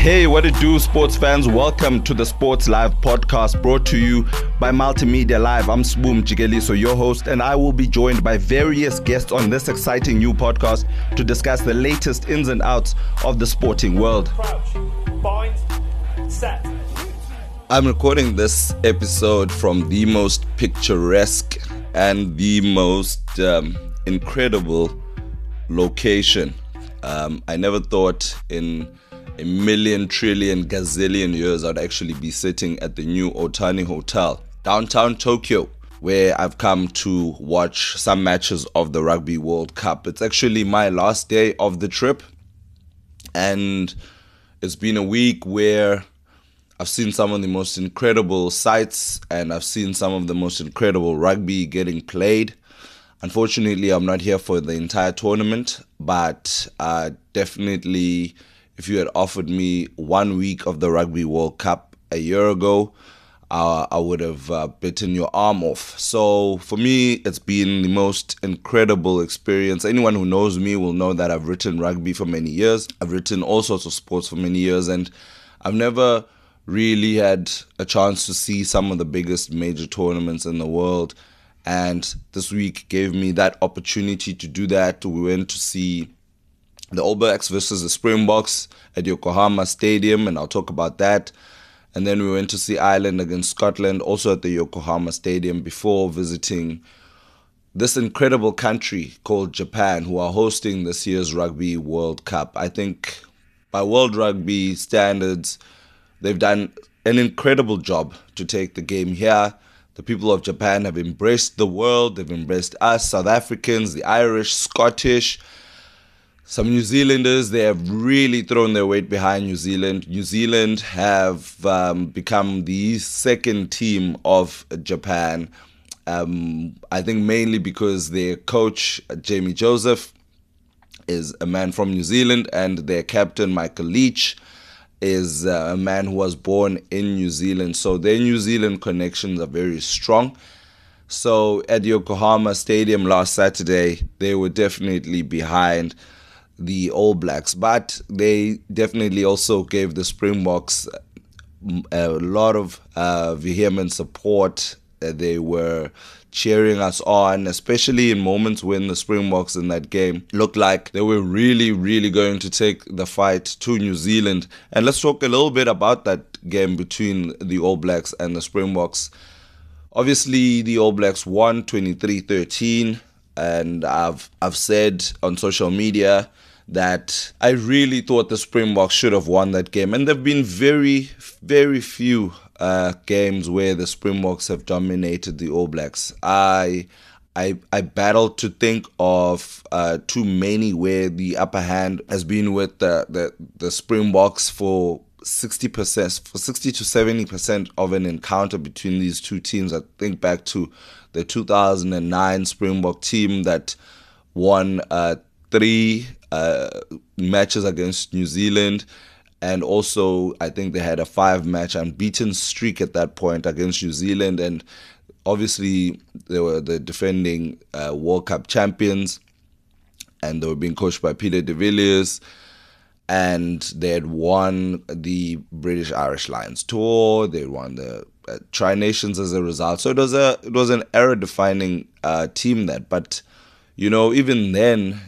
Hey, what it do, sports fans? Welcome to the Sports Live podcast brought to you by Multimedia Live. I'm Sboom Jigeliso, your host, and I will be joined by various guests on this exciting new podcast to discuss the latest ins and outs of the sporting world. Crouch, bind, set. I'm recording this episode from the most picturesque and the most incredible location. I never thought in a million, trillion, gazillion years I'd actually be sitting at the new Otani Hotel, downtown Tokyo, where I've come to watch some matches of the Rugby World Cup. It's actually my last day of the trip, and it's been a week where I've seen some of the most incredible sights and I've seen some of the most incredible rugby getting played. Unfortunately, I'm not here for the entire tournament, but definitely, if you had offered me 1 week of the Rugby World Cup a year ago, I would have bitten your arm off. So for me, it's been the most incredible experience. Anyone who knows me will know that I've written rugby for many years. I've written all sorts of sports for many years, and I've never really had a chance to see some of the biggest major tournaments in the world. And this week gave me that opportunity to do that. We went to see the All Blacks versus the Springboks at Yokohama Stadium, and I'll talk about that. And then we went to see Ireland against Scotland, also at the Yokohama Stadium, before visiting this incredible country called Japan, who are hosting this year's Rugby World Cup. I think by World Rugby standards, they've done an incredible job to take the game here. The people of Japan have embraced the world. They've embraced us, South Africans, the Irish, Scottish, some New Zealanders. They have really thrown their weight behind New Zealand. New Zealand have become the second team of Japan. I think mainly because their coach, Jamie Joseph, is a man from New Zealand, and their captain, Michael Leach, is a man who was born in New Zealand. So their New Zealand connections are very strong. So at Yokohama Stadium last Saturday, they were definitely behind the All Blacks, but they definitely also gave the Springboks a lot of vehement support. They were cheering us on, especially in moments when the Springboks in that game looked like they were really, really going to take the fight to New Zealand. And let's talk a little bit about that game between the All Blacks and the Springboks. Obviously, the All Blacks won 23-13, and I've said on social media that I really thought the Springboks should have won that game. And there have been very, very few games where the Springboks have dominated the All Blacks. I battled to think of too many where the upper hand has been with the Springboks for 60% for 60 to 70% of an encounter between these two teams. I think back to the 2009 Springbok team that won 3 matches against New Zealand, and also I think they had a 5-match unbeaten streak at that point against New Zealand. And obviously they were the defending World Cup champions, and they were being coached by Peter de Villiers, and they had won the British Irish Lions tour. They won the Tri Nations as a result. So it was an era-defining team that. But you know, even then,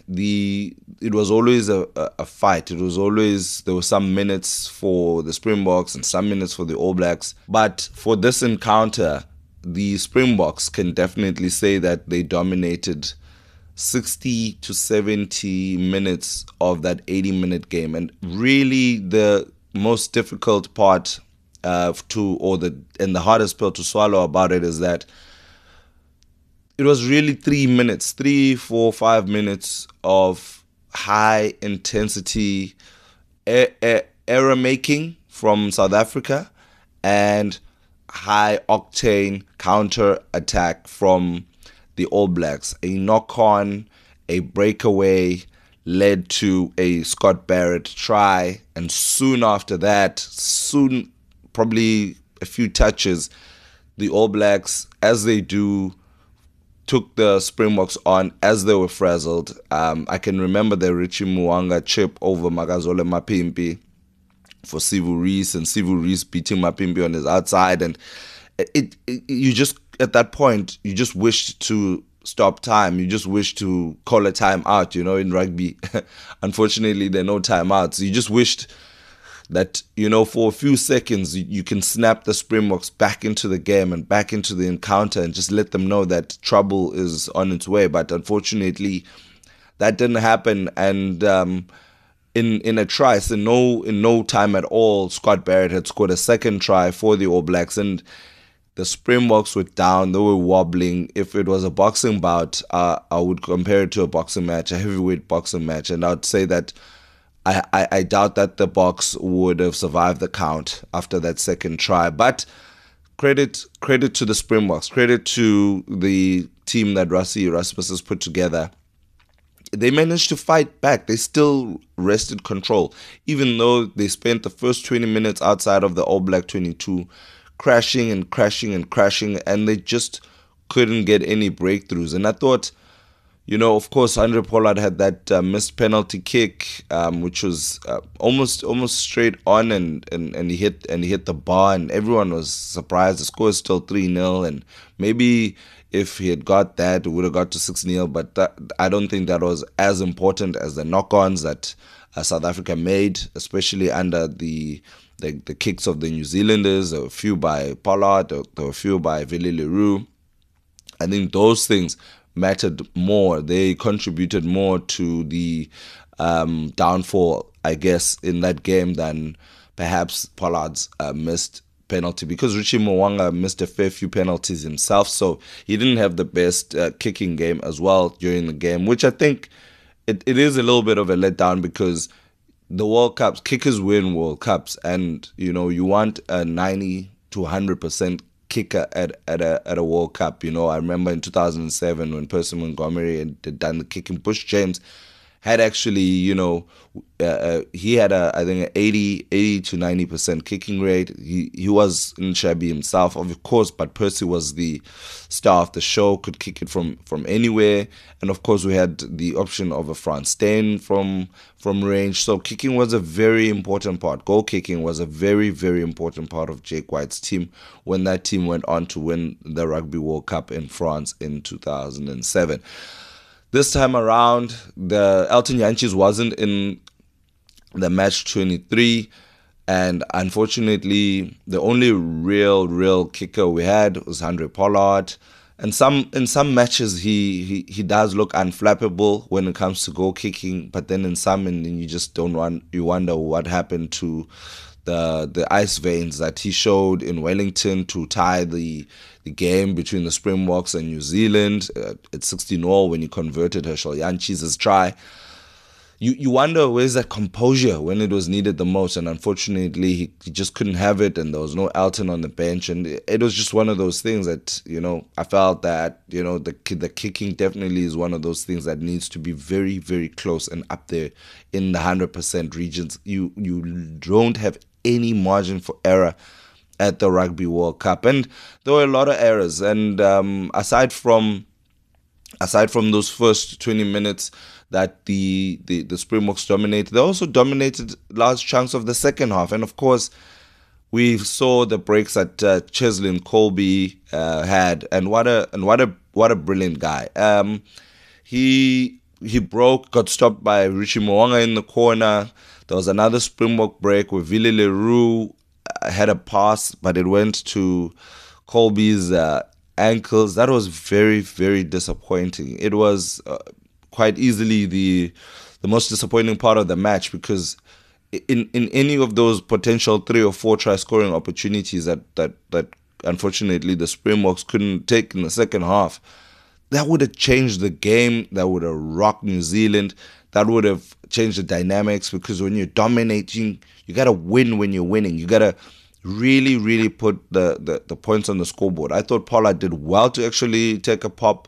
it was always a fight. It was always, there were some minutes for the Springboks and some minutes for the All Blacks. But for this encounter, the Springboks can definitely say that they dominated 60 to 70 minutes of that 80-minute game. And really the most difficult part and the hardest pill to swallow about it is that it was really 3, 4, 5 minutes of high intensity error making from South Africa and high octane counter attack from the All Blacks. A knock on, a breakaway led to a Scott Barrett try, and soon after that, probably a few touches, the All Blacks, as they do, took the Springboks on as they were frazzled. I can remember the Richie Muanga chip over Magazole Mapimpi for Sivu Reese, and Sivu Reese beating Mapimpi on his outside, and you just at that point you just wished to stop time. You just wish to call a time out. You know, in rugby, unfortunately, there are no timeouts. You just wished that, you know, for a few seconds you can snap the Springboks back into the game and back into the encounter and just let them know that trouble is on its way. But unfortunately, that didn't happen. And in a try, so in no time at all, Scott Barrett had scored a second try for the All Blacks, and the Springboks were down. They were wobbling. If it was a boxing bout, I would compare it to a boxing match, a heavyweight boxing match, and I'd say that I doubt that the Boks would have survived the count after that second try. But credit to the Springboks, credit to the team that Rassie Erasmus has put together. They managed to fight back. They still wrested control, even though they spent the first 20 minutes outside of the All Black 22 crashing and crashing and crashing, and they just couldn't get any breakthroughs. And I thought, you know, of course, Andre Pollard had that missed penalty kick, which was almost straight on, and he hit the bar, and everyone was surprised. The score is still 3-0, and maybe if he had got that, it would have got to 6-0. But I don't think that was as important as the knock-ons that South Africa made, especially under the kicks of the New Zealanders. There were a few by Pollard, there were a few by Willie Leroux. I think those things mattered more. They contributed more to the downfall, I guess, in that game than perhaps Pollard's missed penalty, because Richie Mo'unga missed a fair few penalties himself, so he didn't have the best kicking game as well during the game, which I think it is a little bit of a letdown, because the World Cups, kickers win World Cups, and you know, you want a 90 to 100% kicker at a World Cup. You know, I remember in 2007 when Percy Montgomery had done the kicking. Bush James had actually, you know, he had I think an 80 to 90% kicking rate. He was in Shabby himself, of course, but Percy was the star of the show, could kick it from anywhere. And of course, we had the option of a Frans Steyn from range. So kicking was a very important part. Goal kicking was a very, very important part of Jake White's team when that team went on to win the Rugby World Cup in France in 2007. This time around, the Elton Jantjies wasn't in the match 23, and unfortunately, the only real kicker we had was Andre Pollard. And in some matches, he does look unflappable when it comes to goal kicking, but then in some, and you just you wonder what happened to the ice veins that he showed in Wellington to tie the game between the Springboks and New Zealand at 16-0 when he converted Herschel Jantjies' try. You wonder, where's that composure when it was needed the most? And unfortunately, he just couldn't have it, and there was no Elton on the bench. And it was just one of those things that, you know, I felt that, you know, the kicking definitely is one of those things that needs to be very, very close and up there in the 100% regions. You don't have any margin for error at the Rugby World Cup, and there were a lot of errors. And aside from those first 20 minutes that the Springboks dominated, they also dominated large chunks of the second half. And of course, we saw the breaks that Cheslin Colby had, and what a brilliant guy. He broke, got stopped by Richie Mo'unga in the corner. There was another Springbok break where Willie Leroux had a pass, but it went to Colby's ankles. That was very, very disappointing. It was quite easily the most disappointing part of the match, because in any of those potential 3 or 4 try scoring opportunities that unfortunately the Springboks couldn't take in the second half, that would have changed the game. That would have rocked New Zealand. That would have changed the dynamics, because when you're dominating, you got to win when you're winning. You got to really, really put the points on the scoreboard. I thought Pollard did well to actually take a pop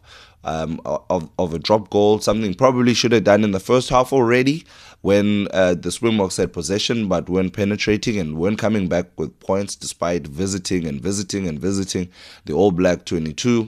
of a drop goal, something probably should have done in the first half already when the Springboks had possession, but when penetrating and when coming back with points despite visiting the All Black 22.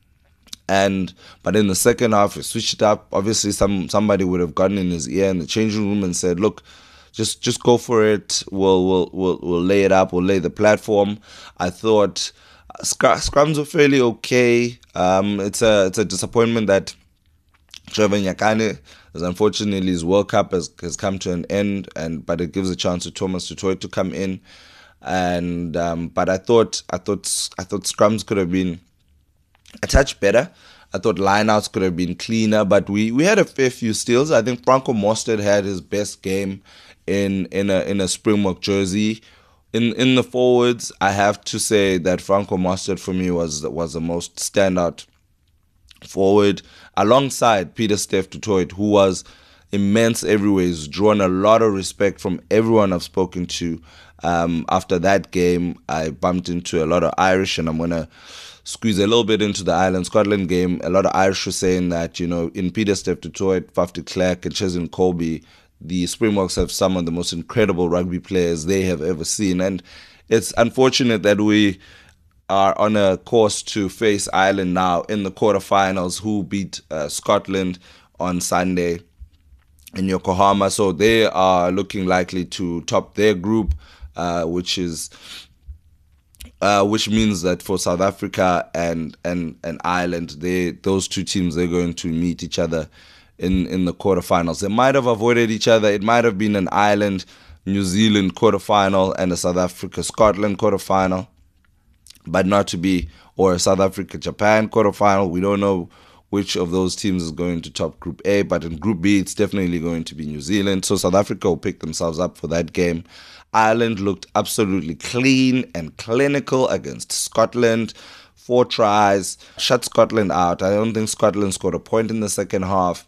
But in the second half, we switched it up. Obviously, somebody would have gotten in his ear in the changing room and said, look, just go for it. We'll lay it up. We'll lay the platform. I thought scrums were fairly okay. It's a disappointment that Trevor Nyakane, as unfortunately his World Cup has come to an end, but it gives a chance to Thomas Tutoy to come in, and but I thought scrums could have been a touch better. I thought lineouts could have been cleaner, but we had a fair few steals. I think Franco Mostert had his best game in a Springbok jersey. In the forwards, I have to say that Franco Mostert for me was the most standout forward, alongside Pieter-Steph du Toit, who was immense everywhere. He's drawn a lot of respect from everyone I've spoken to. After that game, I bumped into a lot of Irish, and I'm going to squeeze a little bit into the Ireland-Scotland game. A lot of Irish were saying that, in Pieter-Steph du Toit, Faf de Klerk, and Cheslin Kolbe, the Springboks have some of the most incredible rugby players they have ever seen. And it's unfortunate that we are on a course to face Ireland now in the quarterfinals, who beat Scotland on Sunday in Yokohama. So they are looking likely to top their group, which means that for South Africa and Ireland, those two teams, they're going to meet each other in the quarterfinals. They might have avoided each other. It might have been an Ireland-New Zealand quarterfinal and a South Africa-Scotland quarterfinal, but not to be, or a South Africa-Japan quarterfinal. We don't know which of those teams is going to top Group A, but in Group B, it's definitely going to be New Zealand. So South Africa will pick themselves up for that game. Ireland looked absolutely clean and clinical against Scotland. 4 tries, shut Scotland out. I don't think Scotland scored a point in the second half.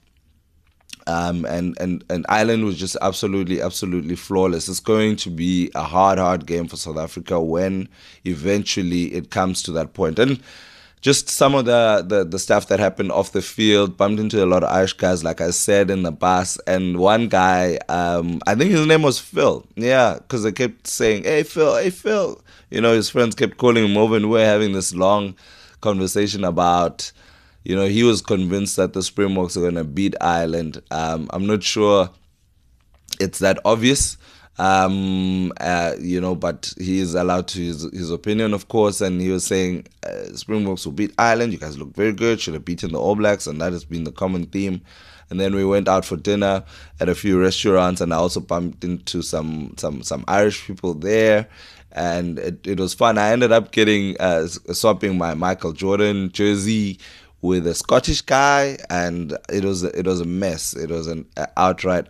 And Ireland was just absolutely flawless. It's going to be a hard game for South Africa when eventually it comes to that point. And just some of the stuff that happened off the field, bumped into a lot of Irish guys, like I said, in the bus. And one guy, I think his name was Phil. Yeah, because they kept saying, hey, Phil. His friends kept calling him over, and we were having this long conversation about, he was convinced that the Springboks are going to beat Ireland. I'm not sure it's that obvious, but he is allowed to his opinion, of course, and he was saying Springboks will beat Ireland. You guys look very good. Should have beaten the All Blacks, and that has been the common theme. And then we went out for dinner at a few restaurants, and I also bumped into some Irish people there. And it was fun. I ended up getting swapping my Michael Jordan jersey with a Scottish guy, and it was a mess. It was an outright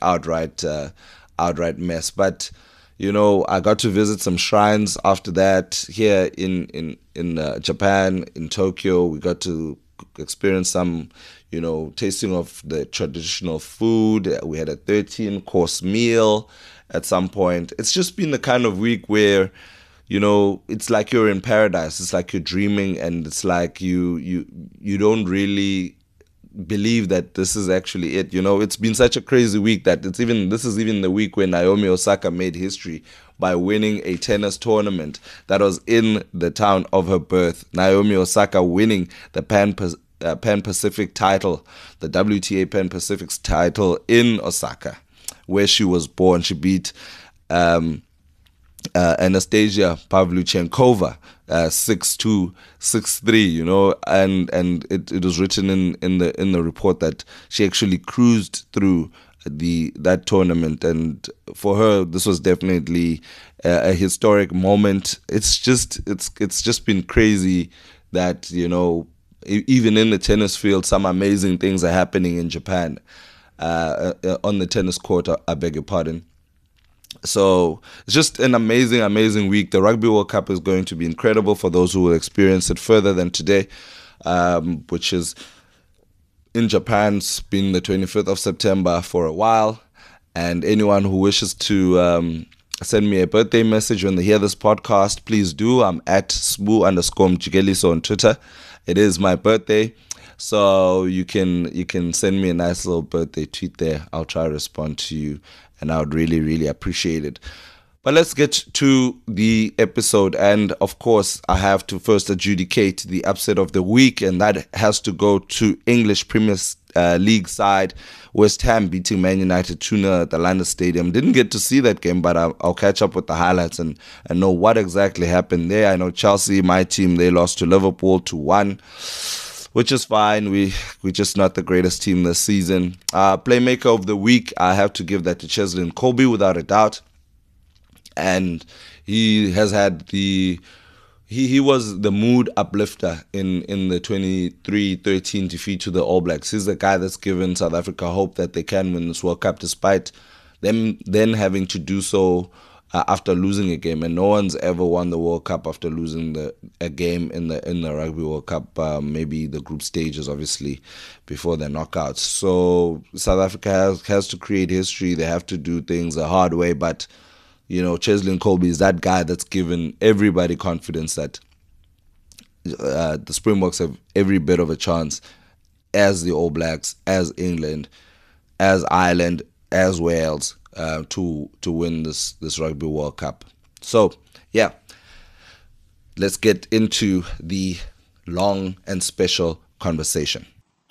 mess. But I got to visit some shrines after that here in Japan, in Tokyo. We got to experience some tasting of the traditional food. We had a 13-course meal at some point. It's just been the kind of week where it's like you're in paradise. It's like you're dreaming, and it's like you don't really believe that this is actually it. It's been such a crazy week that this is even the week when Naomi Osaka made history by winning a tennis tournament that was in the town of her birth. Naomi Osaka winning the Pan Pacific title, the WTA Pan Pacific's title in Osaka, where she was born. She beat Anastasia Pavlyuchenkova 6-2, 6-3, and it was written in the report that she actually cruised through that tournament, and for her this was definitely a historic moment. It's just been crazy that even in the tennis field, some amazing things are happening in Japan on the tennis court. I beg your pardon. So it's just an amazing week. The Rugby World Cup is going to be incredible for those who will experience it further than today, which is in Japan. It's been the 25th of September for a while. And anyone who wishes to send me a birthday message when they hear this podcast, please do. I'm at @Sbu_Mjikeliso on Twitter. It is my birthday. So you can send me a nice little birthday tweet there. I'll try to respond to you, and I would really appreciate it. But let's get to the episode. And of course, I have to first adjudicate the upset of the week, and that has to go to English Premier league side. West Ham beating Man United 2-0 at the London Stadium. Didn't get to see that game, but I'll catch up with the highlights and know what exactly happened there. I know Chelsea, my team, they lost to Liverpool 2-1. Which is fine. We're just not the greatest team this season. Playmaker of the week, I have to give that to Cheslin Kolbe without a doubt. And he has had he was the mood uplifter in the 23-13 defeat to the All Blacks. He's the guy that's given South Africa hope that they can win this World Cup, despite them then having to do so after losing a game, and no one's ever won the World Cup after losing a game in the Rugby World Cup. Maybe the group stages, obviously, before the knockouts. So South Africa has to create history. They have to do things the hard way. But Cheslin Kolbe is that guy that's given everybody confidence that the Springboks have every bit of a chance, as the All Blacks, as England, as Ireland, as Wales. To win this Rugby World Cup. So, yeah, let's get into the long and special conversation.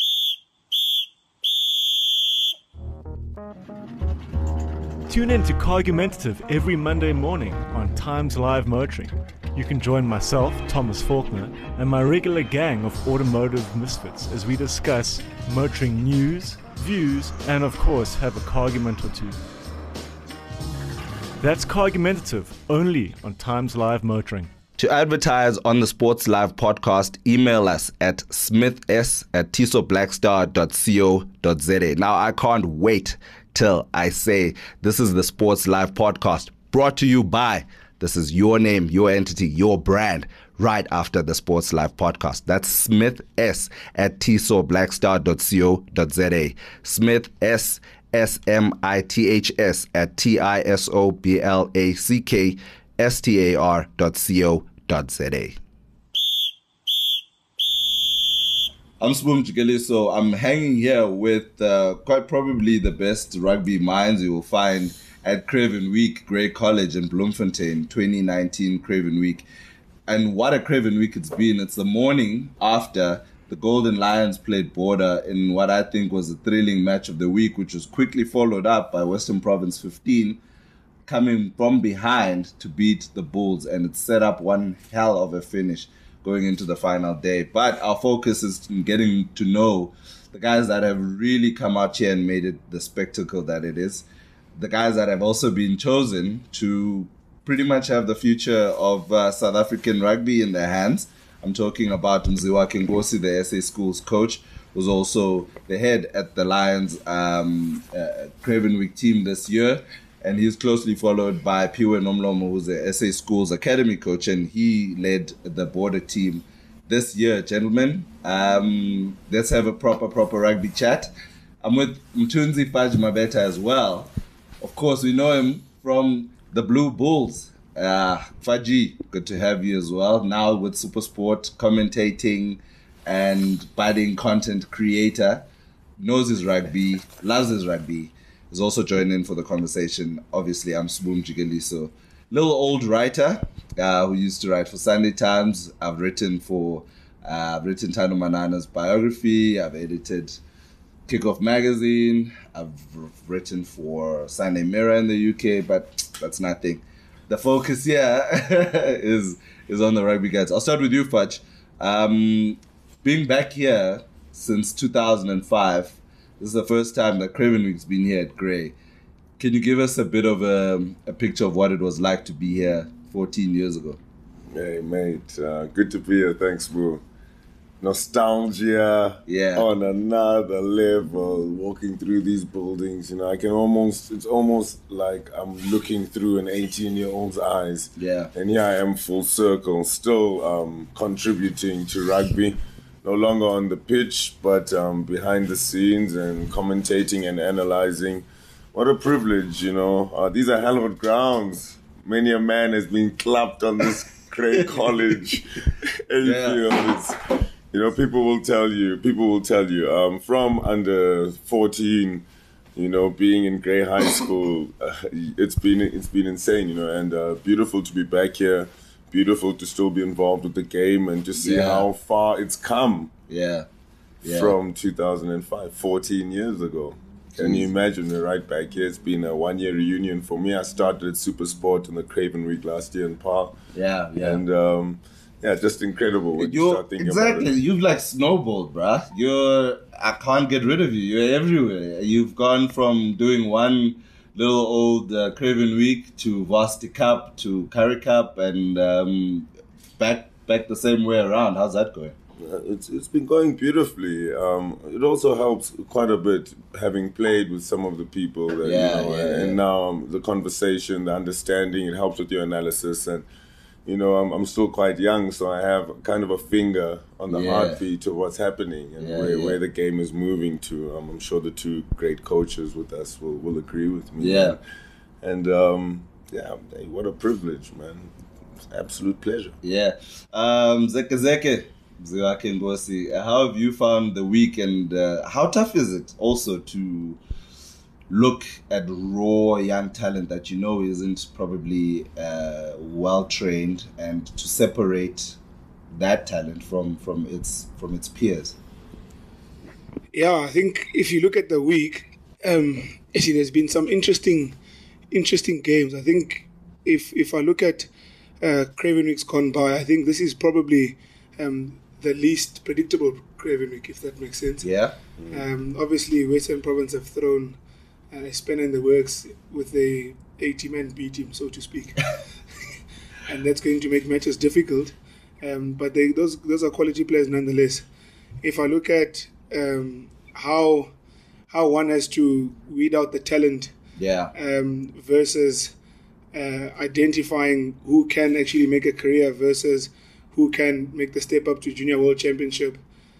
Tune in to Cargumentative every Monday morning on Times Live Motoring. You can join myself, Thomas Faulkner, and my regular gang of automotive misfits as we discuss motoring news, views, and of course have a cargument or two. That's Cargumentative, only on Times Live Motoring. To advertise on the Sports Live podcast, email us at smiths@tisoblackstar.co.za. Now, I can't wait till I say this is the Sports Live podcast, brought to you by, this is your name, your entity, your brand, right after the Sports Live podcast. That's smiths@tisoblackstar.co.za. Smith S. smiths@tisoblackstar.co.za. I'm Spoom Jigeli, so I'm hanging here with quite probably the best rugby minds you will find at Craven Week, Grey College in Bloemfontein, 2019 Craven Week. And what a Craven Week it's been. It's the morning after the Golden Lions played Border in what I think was a thrilling match of the week, which was quickly followed up by Western Province 15 coming from behind to beat the Bulls, and it set up one hell of a finish going into the final day. But our focus is in getting to know the guys that have really come out here and made it the spectacle that it is. The guys that have also been chosen to pretty much have the future of South African rugby in their hands. I'm talking about Mziwa Kingosi, the SA Schools coach, who's also the head at the Lions Craven Week team this year. And he's closely followed by Piwe Nomlomo, who's the SA Schools Academy coach, and he led the Border team this year. Gentlemen, let's have a proper rugby chat. I'm with Mthunzi Fudge Mabeta as well. Of course, we know him from the Blue Bulls. Faji, good to have you as well. Now with SuperSport, commentating and budding content creator, knows his rugby, loves his rugby. Is also joining in for the conversation. Obviously, I'm Spoom Jigeliso, little old writer who used to write for Sunday Times. I've written Tano Manana's biography. I've edited Kickoff Magazine. I've written for Sunday Mirror in the UK, but that's nothing. The focus here is on the rugby guys. I'll start with you, Fudge. Being back here since 2005, this is the first time that Craven Week's been here at Grey. Can you give us a bit of a picture of what it was like to be here 14 years ago? Hey, mate. Good to be here. Thanks, bro. Nostalgia on another level, walking through these buildings. You know, it's almost like I'm looking through an 18-year-old's eyes. Yeah. And here I am full circle, still contributing to rugby. No longer on the pitch, but behind the scenes and commentating and analyzing. What a privilege, you know. These are hallowed grounds. Many a man has been clapped on this Grey College field. You know, people will tell you, from under 14, you know, being in Grey High School, it's been insane, you know, and beautiful to be back here. Beautiful to still be involved with the game and to see how far it's come. Yeah. from 2005, 14 years ago. Can you imagine? We're right back here. It's been a one-year reunion for me. I started at Super Sport in the Craven Week last year in Paarl. Yeah. And just incredible when you start thinking about it. You've like snowballed, bruh. I can't get rid of you. You're everywhere. You've gone from doing one little old Craven Week to Varsity Cup to Curry Cup and back the same way around. How's that going? It's been going beautifully. It also helps quite a bit having played with some of the people that, and now the conversation, the understanding, it helps with your analysis. And I'm still quite young, so I have kind of a finger on the heartbeat of what's happening and where the game is moving to. I'm sure the two great coaches with us will agree with me. Yeah. And what a privilege, man. It's an absolute pleasure. Yeah. Zeke, how have you found the week, and how tough is it also to look at raw young talent that isn't probably well trained, and to separate that talent from its peers? Yeah, I think if you look at the week, actually there's been some interesting games. I think if I look at Craven Week's gone by, I think this is probably the least predictable Craven Week, if that makes sense. Yeah. Obviously, Western Province have thrown a spanner in the works with the A-team and B-team, so to speak. And that's going to make matches difficult. But those are quality players nonetheless. If I look at how one has to weed out the talent versus identifying who can actually make a career versus who can make the step up to Junior World Championship,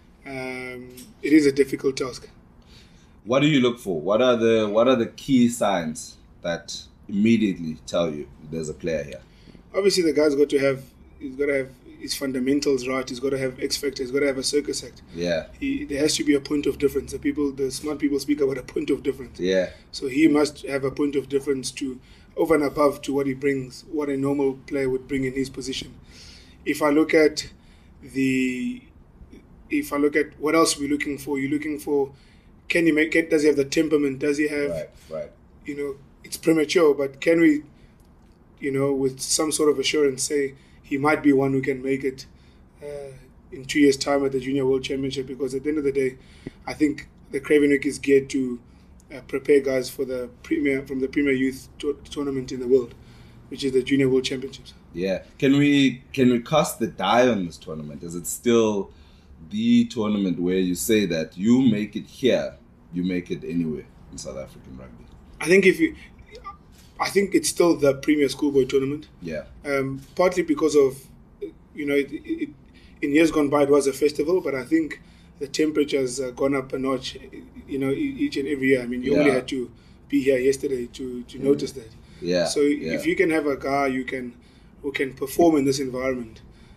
it is a difficult task. What do you look for? What are the key signs that immediately tell you there's a player here? Obviously, the guy's got to have his fundamentals right. He's got to have X factor. He's got to have a circus act. Yeah. There has to be a point of difference. The smart people speak about a point of difference. Yeah. So he must have a point of difference to over and above to what he brings, what a normal player would bring in his position. If I look at what else we're looking for, you're looking for, does he have the temperament? Does he have, right. It's premature, but can we, with some sort of assurance say he might be one who can make it in 2 years' time at the Junior World Championship? Because at the end of the day, I think the Craven Week is geared to prepare guys for the premier youth tournament in the world, which is the Junior World Championships. Yeah. Can we cast the die on this tournament? Is it still the tournament where you say that you make it here, you make it anywhere in South African rugby? I think it's still the premier schoolboy tournament. Yeah. Partly because of, in years gone by it was a festival, but I think the temperature's gone up a notch, each and every year. I mean, you only had to be here yesterday to notice that. Yeah. So if you can have a guy who can perform in this environment,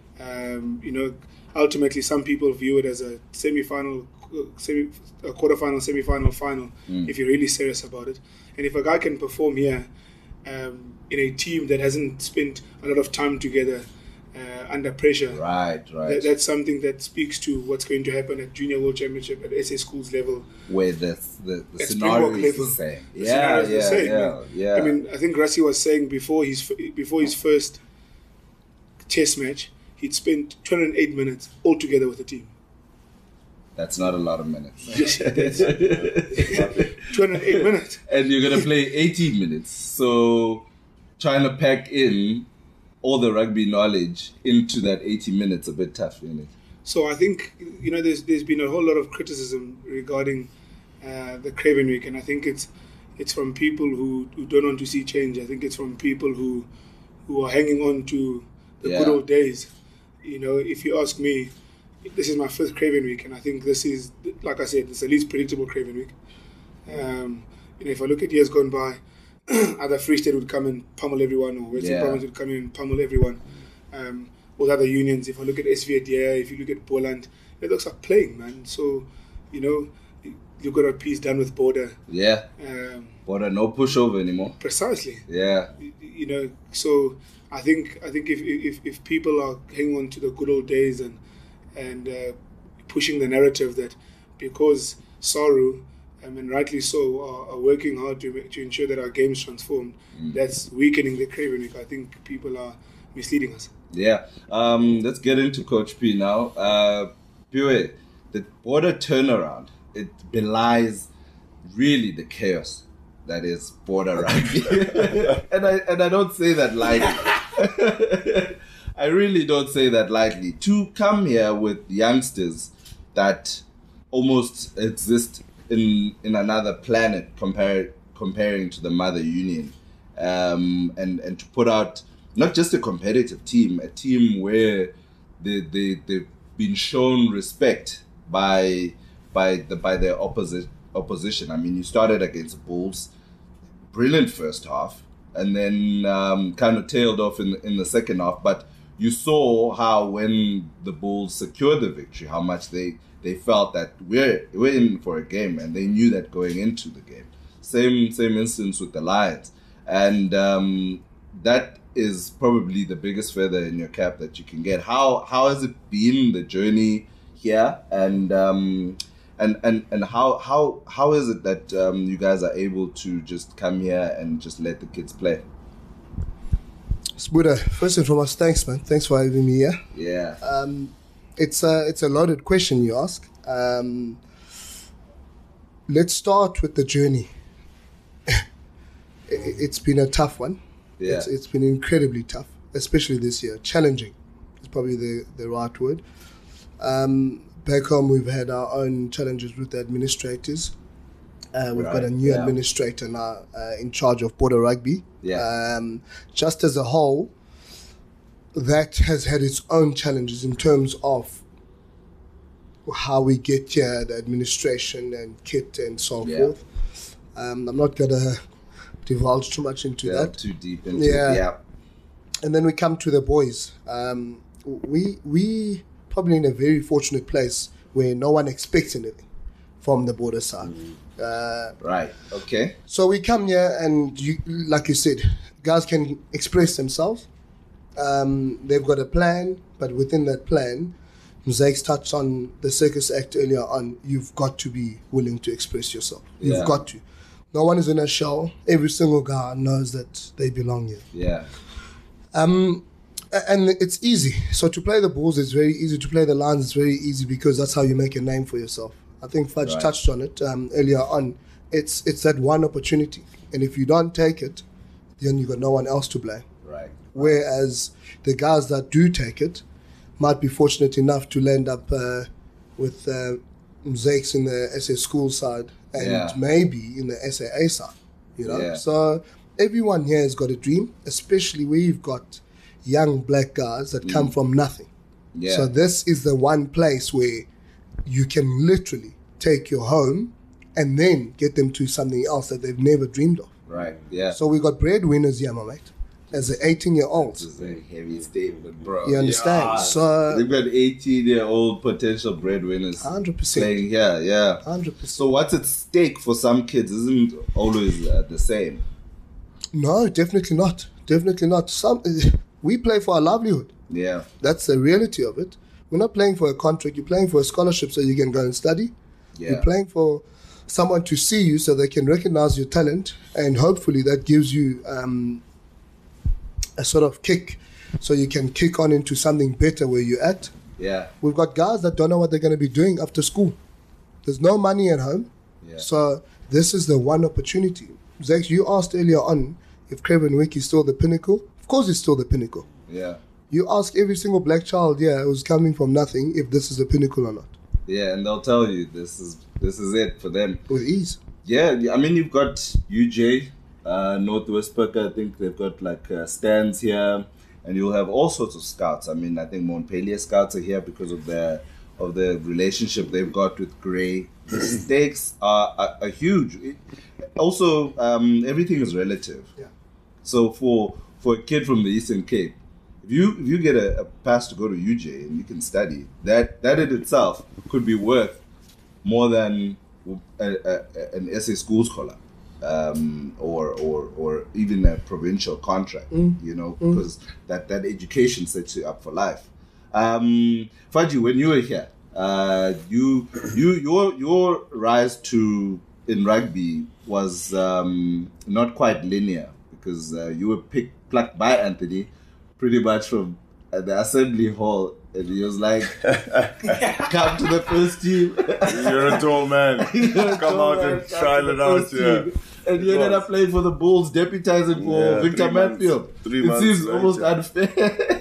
ultimately some people view it as a quarterfinal, semi-final, final, if you're really serious about it. And if a guy can perform here in a team that hasn't spent a lot of time together under pressure, right. That's something that speaks to what's going to happen at Junior World Championship at SA schools level, where the scenario is the same. Yeah. I mean, I think Rassie was saying before his first test match, he'd spent 208 minutes altogether with the team. That's not a lot of minutes. Yes, it is. 208 minutes. And you're going to play 18 minutes. So trying to pack in all the rugby knowledge into that 80 minutes a bit tough, isn't it? So I think, there's been a whole lot of criticism regarding the Craven Week, and I think it's from people who don't want to see change. I think it's from people who are hanging on to the good old days. If you ask me, this is my first Craven Week, and I think this is, like I said, it's the least predictable Craven Week. If I look at years gone by, either Free State would come and pummel everyone, or Western Province would come in and pummel everyone. All the other unions, if I look at SVDA, if you look at Boland, it looks like playing, man. So, you've got a piece done with Border. Yeah. Border, no pushover anymore. Precisely. Yeah. So I think if people are hanging on to the good old days and pushing the narrative that because Saru, and rightly so, are working hard to ensure that our game's transformed, that's weakening the Craven Week. I think people are misleading us. Yeah. Let's get into Coach P now. Piwe, the border turnaround, it belies really the chaos that is border rugby. and I don't say that lightly. I really don't say that lightly. To come here with youngsters that almost exist in another planet comparing to the mother union, and to put out not just a competitive team, a team where they've been shown respect by their opposition. I mean, you started against the Bulls, brilliant first half, and then kind of tailed off in the second half. But you saw how when the Bulls secured the victory, how much they felt that we're in for a game, and they knew that going into the game. Same instance with the Lions, and that is probably the biggest feather in your cap that you can get. How has it been, the journey here, and how is it that you guys are able to just come here and just let the kids play? Spuda, first and foremost, thanks, man. Thanks for having me here. Yeah. It's a loaded question you ask. Let's start with the journey. It's been a tough one. Yeah. It's been incredibly tough, especially this year. Challenging is probably the right word. Back home, we've had our own challenges with the administrators. We've got a new administrator now in charge of border rugby. Yeah. Just as a whole, that has had its own challenges in terms of how we get here, the administration and kit and so forth. I'm not going to divulge too much into that. Too deep into it. Yeah. And then we come to the boys. We probably in a very fortunate place where no one expects anything from the border side. Right. Okay. So we come here and, like you said, guys can express themselves. They've got a plan, but within that plan, Mzake's touched on the Circus Act earlier on. You've got to be willing to express yourself. You've got to. No one is in a show. Every single guy knows that they belong here. Yeah. And it's easy. So to play the Bulls is very easy. To play the Lions is very easy because that's how you make a name for yourself. I think Fudge touched on it earlier on. It's that one opportunity. And if you don't take it, then you've got no one else to blame. Right. Whereas the guys that do take it might be fortunate enough to land up with Mzakes in the SA school side and maybe in the SAA side, you know. Yeah. So everyone here has got a dream, especially where you've got young black guys that come from nothing. Yeah. So this is the one place where you can literally take your home and then get them to something else that they've never dreamed of. Right. Yeah. So we got breadwinners here, my mate. As an 18-year-old. This is a heavy statement, bro. You understand? Yeah. So they've got 18-year-old potential breadwinners 100%. playing here. Yeah. 100%. So what's at stake for some kids isn't always the same. No, definitely not. Definitely not. We play for our livelihood. Yeah. That's the reality of it. We're not playing for a contract. You're playing for a scholarship so you can go and study. Yeah. You're playing for someone to see you so they can recognize your talent, and hopefully that gives you a sort of kick so you can kick on into something better where you're at. Yeah. We've got guys that don't know what they're going to be doing after school. There's no money at home. Yeah. So this is the one opportunity. Zach, you asked earlier on if Craven Week is still the pinnacle. Of course it's still the pinnacle. Yeah. You ask every single black child here who's coming from nothing if this is the pinnacle or not. Yeah, and they'll tell you this is it for them. With ease. Yeah, I mean, you've got UJ, Northwest Perker, I think they've got like stands here, and you'll have all sorts of scouts. I mean, I think Montpellier scouts are here because of the relationship they've got with Grey. The stakes are huge. Also, everything is relative. Yeah. So for a kid from the Eastern Cape, if you get a pass to go to UJ and you can study, that in itself could be worth more than an SA school scholar, or even a provincial contract, because that education sets you up for life. Faji, when you were here, Your rise in rugby was not quite linear, because you were plucked by Anthony pretty much from the assembly hall, and he was like, come to the first team. You're a tall man. Come out and trial it out here. And you ended up playing for the Bulls, deputizing for Victor Matfield. It seems almost unfair.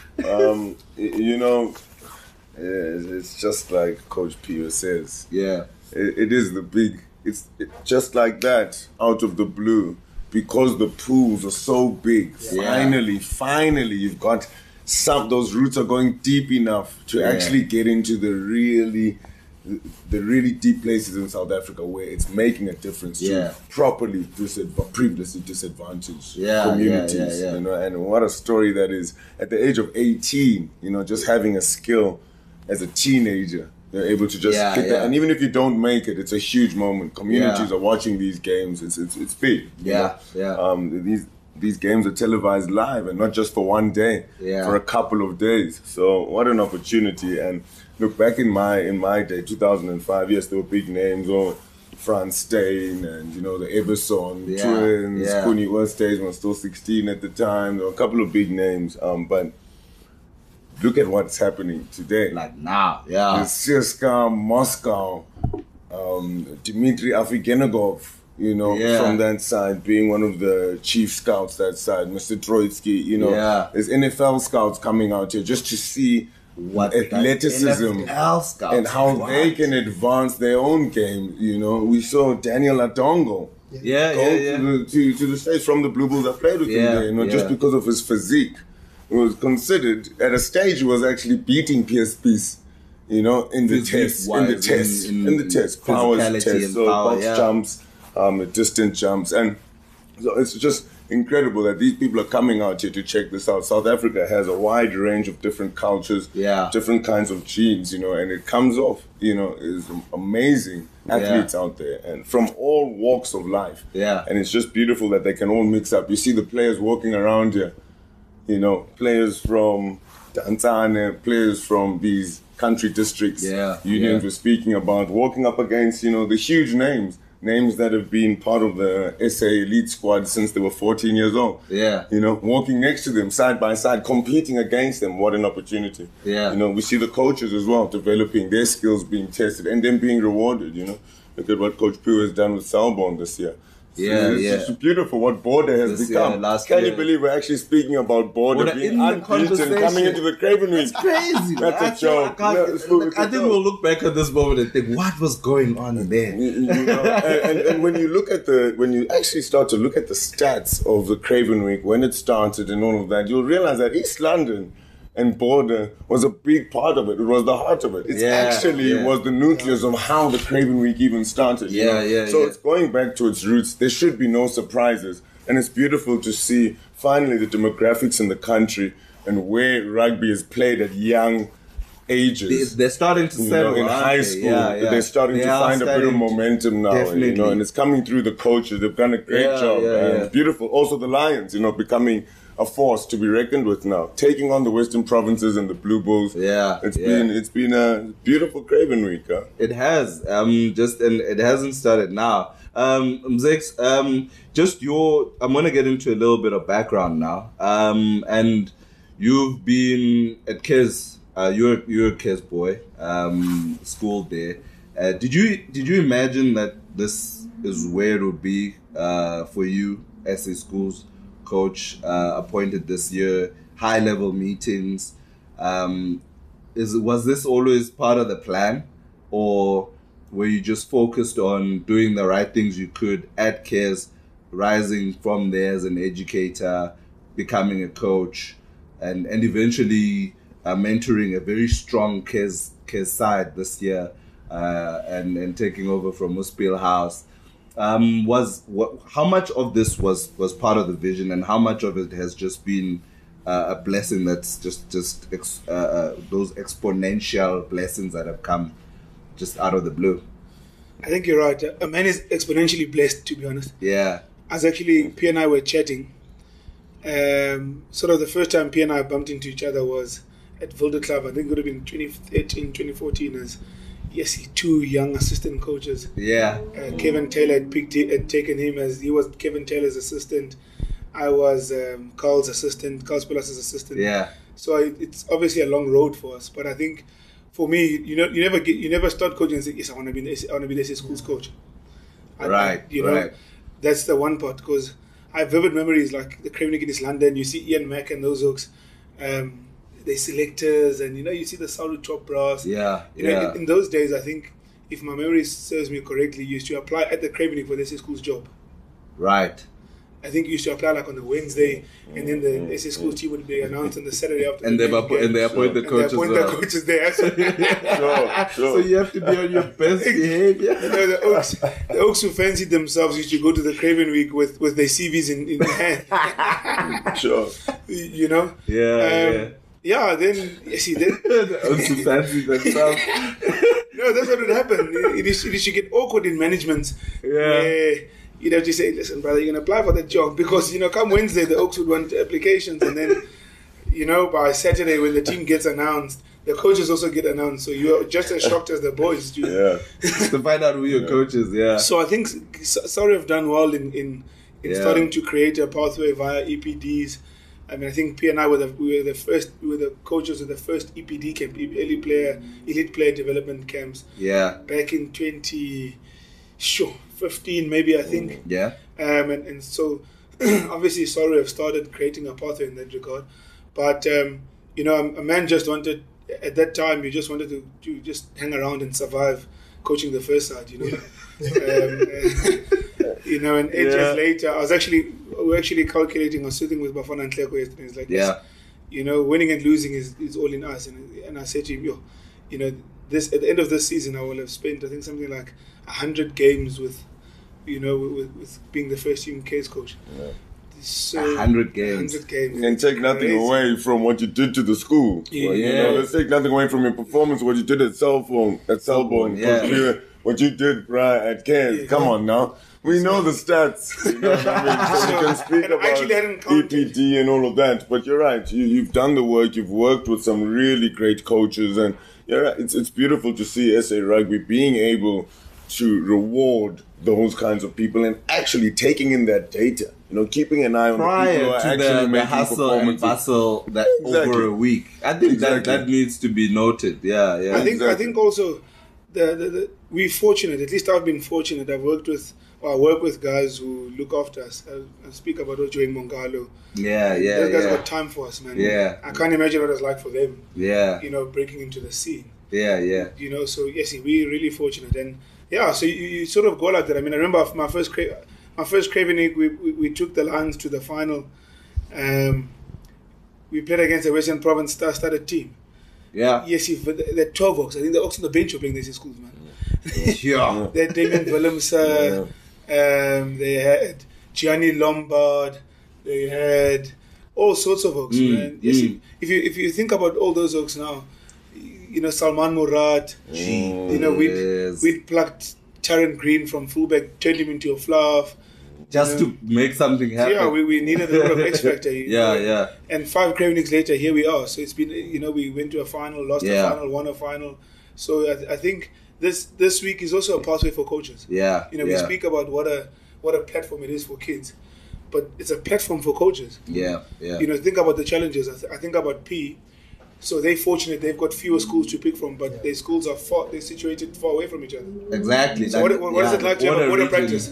It's just like Coach Pio says. Yeah. It is it's just like that, out of the blue, because the pools are so big. Yeah. Finally, you've got those roots are going deep enough to actually get into the really deep places in South Africa where it's making a difference to properly previously disadvantaged communities. Yeah. And what a story that is. At the age of 18, just having a skill as a teenager, you're able to just hit that. And even if you don't make it, it's a huge moment. Communities are watching these games. It's big. These games are televised live, and not just for one day, for a couple of days. So what an opportunity. And look, back in my day, 2005, yes, there were big names, Franz Steyn and, the Eberson twins, Kuni Westdays was still 16 at the time. There were a couple of big names, but look at what's happening today. Like now, The CSKA Moscow, Dmitry Afigenogov, from that side, being one of the chief scouts that side, Mr. Troitsky, there's NFL scouts coming out here just to see what athleticism and how they can advance their own game. We saw Daniel Adongo go to the States from the Blue Bulls that played with him there, just because of his physique. It was considered, at a stage, he was actually beating PSPs, in the test, powers test, so box jumps, distant jumps, and so it's just incredible that these people are coming out here to check this out. South Africa has a wide range of different cultures, different kinds of genes, and it comes off, is amazing athletes out there, and from all walks of life. And it's just beautiful that they can all mix up. You see the players walking around here, players from Tanzania, players from these country districts, unions we're speaking about, walking up against, the huge names that have been part of the SA elite squad since they were 14 years old. Walking next to them, side by side, competing against them. What an opportunity. We see the coaches as well developing their skills, being tested, and then being rewarded, Look at what Coach Pio has done with Selborne this year. It's beautiful what Border has become. Can you believe we're actually speaking about Border being unbeaten coming into the Craven Week? It's crazy. That's a joke. I think we'll look back at this moment and think, what was going on there? And when you actually start to look at the stats of the Craven Week, when it started and all of that, you'll realize that East London and Border was a big part of it. It was the heart of it. It was the nucleus of how the Craven Week even started. So it's going back to its roots. There should be no surprises. And it's beautiful to see finally the demographics in the country and where rugby is played at young ages. They're starting to settle in high school. They're starting to find a bit of momentum now. And it's coming through the coaches. They've done a great job. And it's beautiful. Also the Lions, becoming a force to be reckoned with now, taking on the Western Provinces and the Blue Bulls. It's been a beautiful Craven Week. It has, and it hasn't started now. Mzex, I'm gonna get into a little bit of background now. And you've been at Kes. You're a Kes boy. Schooled there. Did you imagine that this is where it would be for you, SA Schools coach, appointed this year, high level meetings? Was this always part of the plan, or were you just focused on doing the right things you could at Kes, rising from there as an educator, becoming a coach, and eventually mentoring a very strong Kes side this year, and taking over from Muspel House? How much of this was part of the vision, and how much of it has just been a blessing that's just those exponential blessings that have come just out of the blue? I think you're right. A man is exponentially blessed, to be honest. As actually P and I were chatting, sort of the first time P and I bumped into each other was at Wilder Club. I think it would have been 2013, 2014 as two young assistant coaches. Yeah. Kevin Taylor had taken him as he was Kevin Taylor's assistant. I was Carl's assistant, Carl Spillas's assistant. Yeah. So it's obviously a long road for us, but I think for me, you never start coaching and say, yes, I want to be the SA Schools coach. Right. That's the one part, because I have vivid memories like the Craven League in East London. You see Ian Mack and those Oaks, they selectors, and you see the Salu Chop Brass. Yeah. In those days, I think, if my memory serves me correctly, you used to apply at the Craven League for the SA Schools job. Right. I think you used to apply like on the Wednesday, and then the SA Schools team would be announced on the Saturday after. And they appoint the coaches. They appoint the coaches there. Sure. So you have to be on your best behavior. The Oaks who fancied themselves used to go to the Craven Week with their CVs in hand. Sure. Yeah. Then you see The Oaks who fancy themselves. No, that's what would happen. It used to get awkward in management. Yeah. You'd have to say, listen, brother, you're going to apply for that job because, come Wednesday, the Oaks would want applications. And then, by Saturday when the team gets announced, the coaches also get announced. So you're just as shocked as the boys do. Yeah. To find out who your coach is, yeah. So I think Surrey have done well in starting to create a pathway via EPDs. I mean, I think P and I were the coaches of the first EPD camp, elite player development camps. Yeah. Back in 15 maybe, I think. Yeah. And so obviously Surrey have started creating a pathway in that regard. But a man just wanted, at that time, you just wanted to just hang around and survive coaching the first side, and 8 years later, we were actually calculating or sitting with Bafana and Tleko yesterday. It's like, winning and losing is all in us. And I said to him, this at the end of this season, I will have spent, I think, something like 100 games with being the first team case coach. Yeah. So 100 games. 100 games. And take nothing away from what you did to the school. Let's take nothing away from your performance, what you did at Selborne, what you did at Cairns. Come on now. We know the stats. You know what I mean? So we can speak about EPD and all of that. But you're right. You've done the work. You've worked with some really great coaches. And you're right. It's beautiful to see SA Rugby being able to reward those kinds of people and actually taking in that data. Keeping an eye on the people who are actually making hustle and bustle that over a week. I think that needs to be noted. Yeah. I think also we're fortunate. At least I've been fortunate. I work with guys who look after us. I speak about Ojoing Mongalo. Yeah. Those guys got time for us, man. Yeah. I can't imagine what it's like for them. Yeah. Breaking into the scene. Yeah. So yes, we're really fortunate. And yeah, so you sort of go like that. I mean, I remember my first Craven League, we took the Lions to the final. We played against the Western Province star-studded team. Yeah. Yes, the 12 Oaks. I think the Oaks on the bench were playing these schools, man. Yeah. They had Damien Willems. They had Gianni Lombard. They had all sorts of Oaks, man. Yes, if you think about all those Oaks now, Salman Murad. We'd plucked Taron Green from fullback, turned him into a fluff. Just to make something happen. Yeah, we needed a little bit of X factor. Yeah. And 5 Craven Leagues later, here we are. So it's been, we went to a final, lost a final, won a final. So I think this week is also a pathway for coaches. Yeah. We speak about what a platform it is for kids, but it's a platform for coaches. Yeah. Think about the challenges. I think about P. So they're fortunate; they've got fewer schools to pick from, but their schools they're situated far away from each other. Exactly. So what is it like to have a border practice?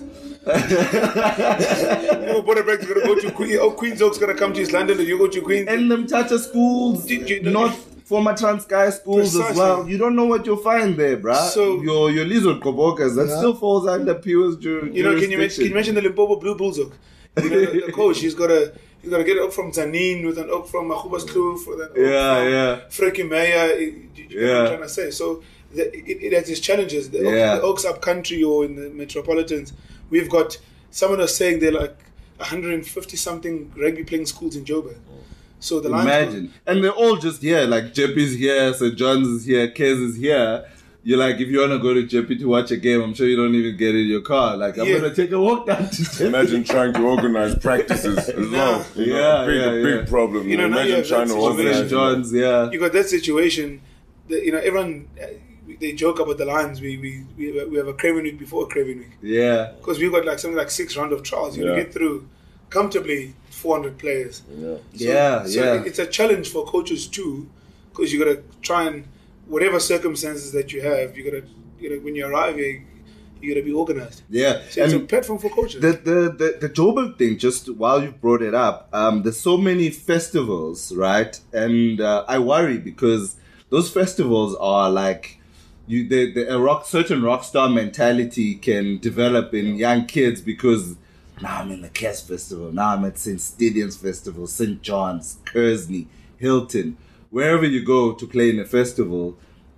Border practice. You're going to go to Queen's Oaks. Going to come to East London, and you go to Queen's. And them charter schools, not former Transkei schools as well. You don't know what you'll find there, bruh. So your Lizard Kobokas that still falls under Piwa's jurisdiction. Can you mention the Limpopo Blue Bulls Oak? The coach, he's got to get it up from Zanin with an oak from Mahubas Kloof with an oak from Freaky Meyer. You know what I'm trying to say? So it has its challenges. The Oaks up country or in the metropolitans, we've got someone was saying they're like 150 something rugby playing schools in Joburg. So the Lions and they're all just here, like Jeppy's here, St. John's is here, Kes is here. you're like, if you want to go to Jeppe to watch a game, I'm sure you don't even get in your car. Like, I'm going to take a walk down to Jeppe. Imagine trying to organize practices as well. You know, big problem. You know, imagine trying to organize. John's, yeah. You got that situation. That, you know, everyone they joke about the Lions. We have a Craven Week before a Craven Week. Yeah. Because we've got like something like 6 rounds of trials. You get through comfortably 400 players. Yeah. So it's a challenge for coaches too, because you got to try and whatever circumstances that you have, you got to when you arrive here, you got to be organized. Yeah, so it's a platform for coaches. The Joburg thing, just while you brought it up, there's so many festivals, right? And I worry because those festivals are like certain rock star mentality can develop in young kids because now I'm in the Cass Festival, now I'm at St. Stadium's Festival, St. John's, Kersney, Hilton. Wherever you go to play in a festival,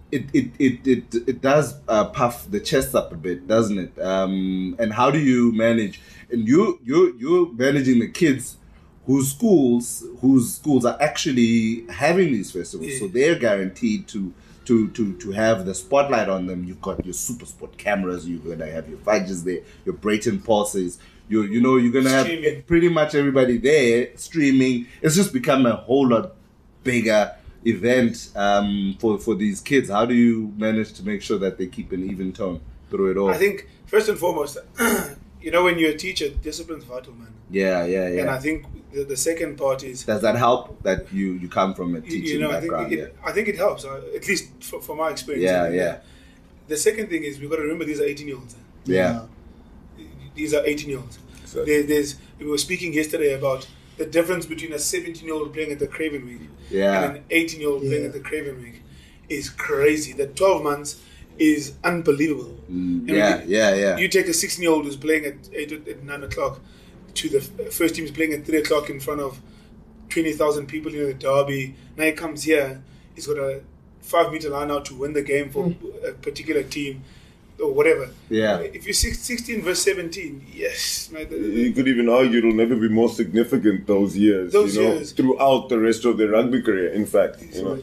it does puff the chest up a bit, doesn't it? And how do you manage? And you're managing the kids whose schools are actually having these festivals, so they're guaranteed to have the spotlight on them. You've got your Super Sport cameras, you're gonna have your Fudges there, your Brayton Pulses. You're gonna have pretty much everybody there streaming. It's just become a whole lot bigger event for these kids. How do you manage to make sure that they keep an even tone through it all? I think first and foremost, when you're a teacher, discipline's vital, man. Yeah. And I think the second part is, does that help that you come from a teaching background? I think it helps, at least from my experience. Yeah. The second thing is we've got to remember these are 18-year-olds. Yeah. These are 18-year-olds. Exactly. We were speaking yesterday about the difference between a 17-year-old playing at the Craven Week and an 18-year-old playing at the Craven Week is crazy. That 12 months is unbelievable. Yeah. You take a 16-year-old who's playing at 9 o'clock to the first team's playing at 3 o'clock in front of 20,000 people in the derby. Now he comes here, he's got a 5-meter line out to win the game for a particular team. Or whatever. Yeah. If you're 16 verse 17, yes, man. You could even argue it'll never be more significant those years. Throughout the rest of their rugby career. In fact,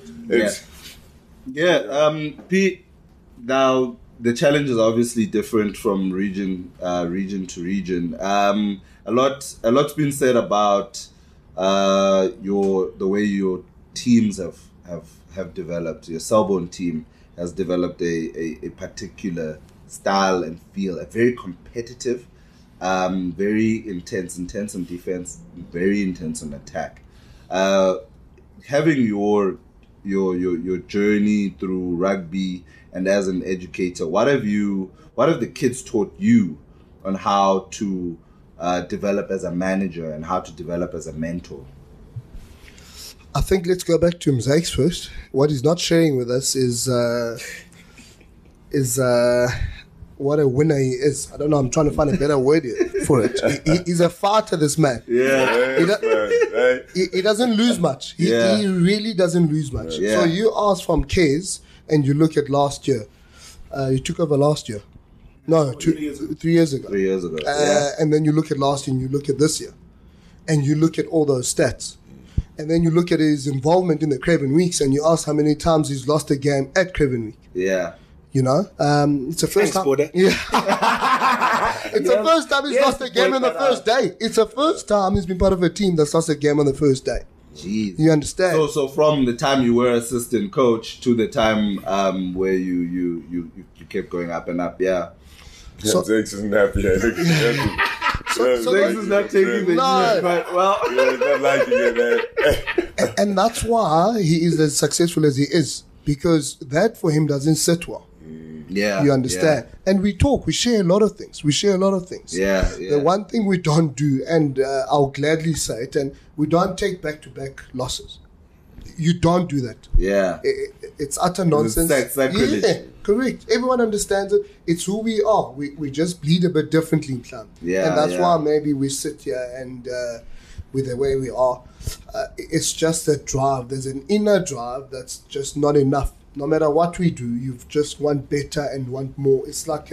Pete. Now the challenge is obviously different from region to region. A lot's been said about the way your teams have developed. Your Selborne team has developed a particular style and feel, a very competitive, very intense on defense, very intense on attack. Having your journey through rugby and as an educator, what have the kids taught you on how to develop as a manager and how to develop as a mentor? I think let's go back to Mzakes first. What he's not sharing with us is what a winner he is. I don't know. I'm trying to find a better word for it. He's a fighter, this man. Yeah. He doesn't lose much. He really doesn't lose much. Yeah. So you ask from K's and you look at last year. You took over last year. No, 3 years ago. 3 years ago. And then you look at last year and you look at this year. And you look at all those stats. And then you look at his involvement in the Craven Weeks and you ask how many times he's lost a game at Craven Week. Yeah. You know? It's the first time. Yeah. It's the first time he's lost a game on the first day. It's the first time he's been part of a team that's lost a game on the first day. Jeez. You understand? So from the time you were assistant coach to the time where you kept going up and up, yeah. Zakes isn't happy. Zakes is not taking the news, but well. He's not liking it. And that's why he is as successful as he is. Because that for him doesn't sit well. Yeah. You understand? Yeah. And we talk, we share a lot of things. Yeah. The one thing we don't do, and I'll gladly say it, and we don't take back-to-back losses. You don't do that. Yeah. It's utter nonsense. It's sacrilege. Yeah, correct. Everyone understands it. It's who we are. We just bleed a bit differently in club. Yeah. And that's why maybe we sit here and with the way we are, it's just that drive. There's an inner drive that's just not enough. No matter what we do, you just want better and want more. It's like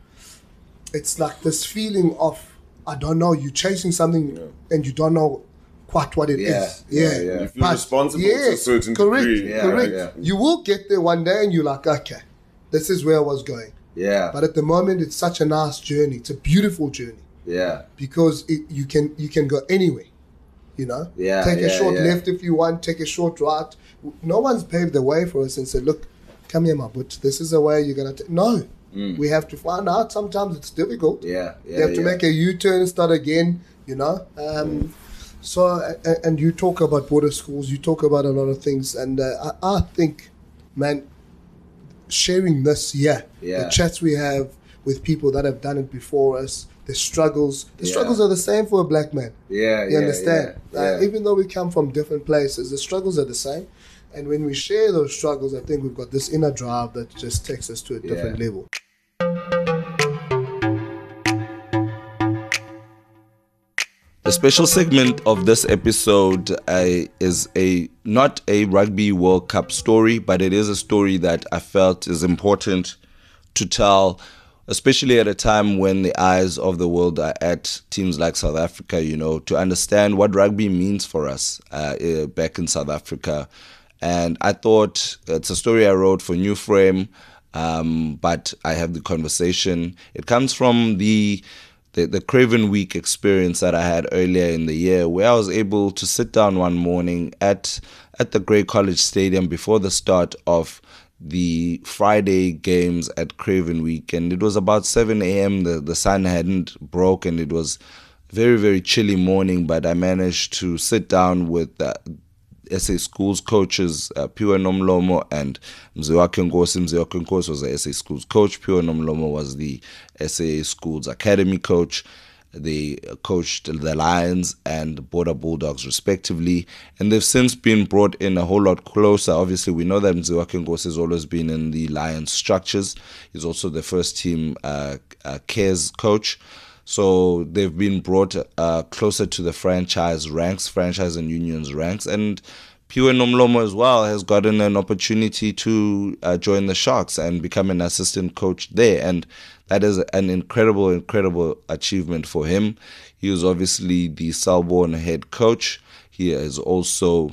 this feeling of, I don't know, you're chasing something and you don't know quite what it is. Yeah. You feel responsible to a certain degree. Correct. You will get there one day and you're like, okay, this is where I was going. Yeah. But at the moment, it's such a nice journey. It's a beautiful journey. Yeah. Because you can go anywhere, you know. Yeah. Take a short yeah. left if you want. Take a short right. No one's paved the way for us and said, "Look, come here, my butt. This is the way you're gonna take." No, we have to find out. Sometimes it's difficult. Yeah. You have to make a U-turn, start again. You know. So and you talk about border schools. You talk about a lot of things, and I think, man, sharing this, the chats we have with people that have done it before us, the struggles are the same for a black man. You understand? Even though we come from different places, the struggles are the same. And when we share those struggles, I think we've got this inner drive that just takes us to a different level. The special segment of this episode is not a Rugby World Cup story, but it is a story that I felt is important to tell, especially at a time when the eyes of the world are at teams like South Africa, you know, to understand what rugby means for us back in South Africa. And I thought it's a story I wrote for New Frame, but I have the conversation. It comes from the Craven Week experience that I had earlier in the year, where I was able to sit down one morning at the Grey College Stadium before the start of the Friday games at Craven Week. And it was about 7 a.m. The sun hadn't broke, and it was very, very chilly morning, but I managed to sit down with SA Schools coaches, Piwe Nomlomo and Mziwake Nkosi. Mziwake Nkosi was the SA Schools coach. Piwe Nomlomo was the SA Schools Academy coach. They coached the Lions and Border Bulldogs respectively, and they've since been brought in a whole lot closer. Obviously, we know that Mziwake Nkosi has always been in the Lions structures. He's also the first team cares coach. So they've been brought closer to the franchise and unions ranks. And Piwe Nomlomo as well has gotten an opportunity to join the Sharks and become an assistant coach there. And that is an incredible achievement for him. He was obviously the Selborne head coach. He has also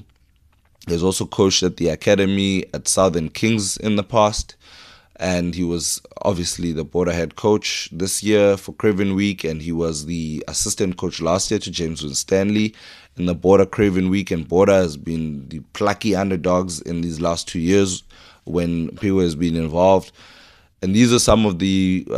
coached at the academy at Southern Kings in the past. And he was obviously the Border head coach this year for Craven Week, and he was the assistant coach last year to James Winstanley in the Border Craven Week. And Border has been the plucky underdogs in these last 2 years when Piwe has been involved. And these are some of the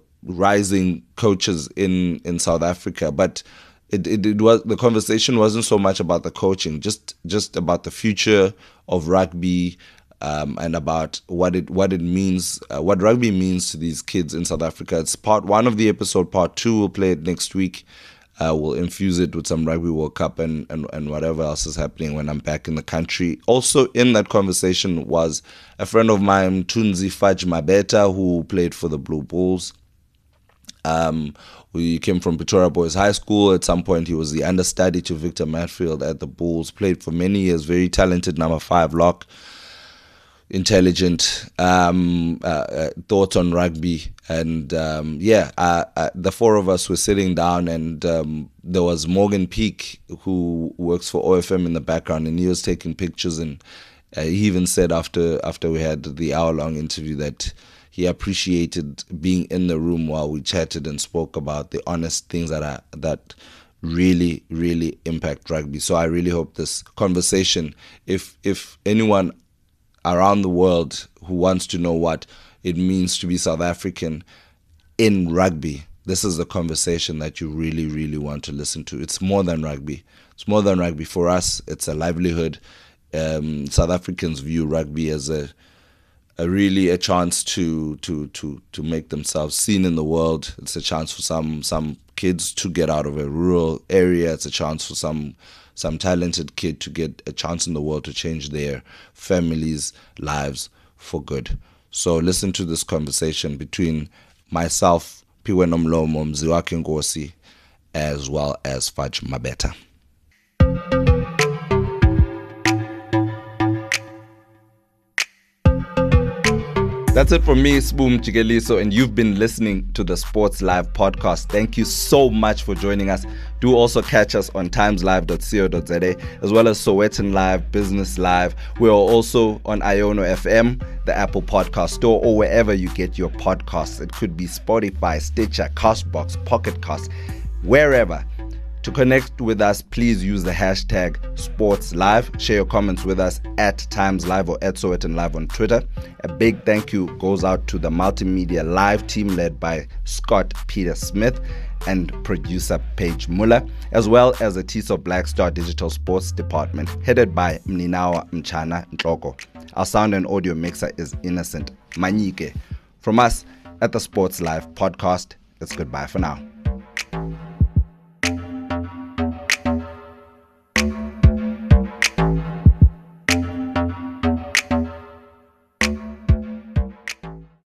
rising coaches in South Africa. But it was, the conversation wasn't so much about the coaching, just about the future of rugby. And about what it means, what rugby means to these kids in South Africa. It's part one of the episode. Part two, we'll play it next week. We'll infuse it with some Rugby World Cup and whatever else is happening when I'm back in the country. Also in that conversation was a friend of mine, Tunzi Fudge Mabeta, who played for the Blue Bulls. We came from Pretoria Boys High School. At some point, he was the understudy to Victor Matfield at the Bulls. Played for many years. Very talented number 5 lock. Intelligent, thoughts on rugby, and the four of us were sitting down, and there was Morgan Peake, who works for OFM in the background, and he was taking pictures, and he even said after we had the hour-long interview that he appreciated being in the room while we chatted and spoke about the honest things that really, really impact rugby. So I really hope this conversation, if anyone around the world who wants to know what it means to be South African in rugby, this is the conversation that you really, really want to listen to. It's more than rugby. It's more than rugby. For us, it's a livelihood. South Africans view rugby as a really chance to make themselves seen in the world. It's a chance for some kids to get out of a rural area. It's a chance for some talented kid to get a chance in the world to change their families' lives for good. So listen to this conversation between myself, Piwe Nomlomo, Mziwake Nkosi, as well as Fudge Mabeta. That's it from me, Spoom Chigeliso, and you've been listening to the Sports Live podcast. Thank you so much for joining us. Do also catch us on timeslive.co.za, as well as Sowetan Live, Business Live. We are also on Iono FM, the Apple Podcast Store, or wherever you get your podcasts. It could be Spotify, Stitcher, Castbox, Pocket Cast, wherever. To connect with us, please use the hashtag SportsLive. Share your comments with us at TimesLive or at Sowetan Live on Twitter. A big thank you goes out to the Multimedia Live team led by Scott Peter Smith and producer Paige Muller, as well as the TISO Black Star Digital Sports Department headed by Mninawa Mchana Ntloko. Our sound and audio mixer is Innocent Manyike. From us at the Sports Live podcast, it's goodbye for now.